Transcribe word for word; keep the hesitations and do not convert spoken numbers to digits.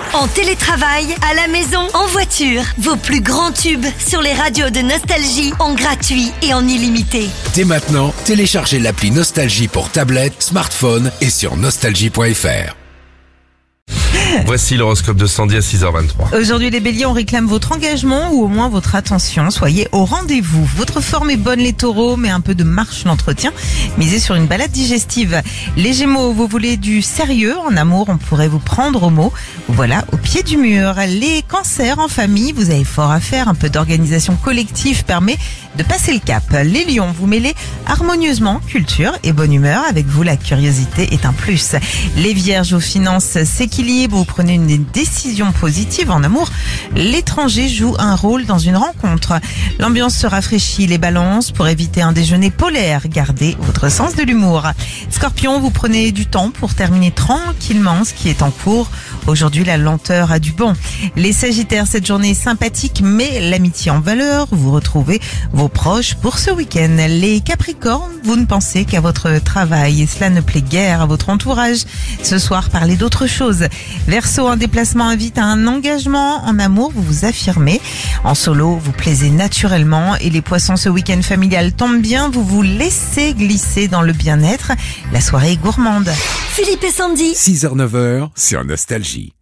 En télétravail, à la maison, en voiture. Vos plus grands tubes sur les radios de Nostalgie en gratuit et en illimité. Dès maintenant, téléchargez l'appli Nostalgie pour tablette, smartphone et sur nostalgie point f r. Voici l'horoscope de Sandy à six heures vingt-trois. Aujourd'hui les béliers, on réclame votre engagement ou au moins votre attention. Soyez au rendez-vous. Votre forme est bonne les taureaux, mais un peu de marche l'entretien. Misez sur une balade digestive. Les gémeaux, vous voulez du sérieux. En amour, on pourrait vous prendre au mot. Voilà, au pied du mur. Les cancers, en famille, vous avez fort à faire. Un peu d'organisation collective permet de passer le cap. Les lions, vous mêlez harmonieusement culture et bonne humeur. Avec vous, la curiosité est un plus. Les vierges, vos finances s'équilibrent. Vous prenez une décision positive. En amour, l'étranger joue un rôle dans une rencontre. L'ambiance se rafraîchit. Les balances, pour éviter un déjeuner polaire, gardez votre sens de l'humour. Scorpion, vous prenez du temps pour terminer tranquillement ce qui est en cours. Aujourd'hui, la lenteur a du bon. Les sagittaires, cette journée est sympathique, mais l'amitié en valeur. Vous retrouvez vos proches pour ce week-end. Les capricornes, vous ne pensez qu'à votre travail et cela ne plaît guère à votre entourage. Ce soir, parlez d'autre chose. Verseau, un déplacement invite à un engagement. En amour, vous vous affirmez. En solo, vous plaisez naturellement. Et les poissons, ce week-end familial tombe bien. Vous vous laissez glisser dans le bien-être. La soirée est gourmande. Philippe et Sandy. six heures neuf heures sur Nostalgie.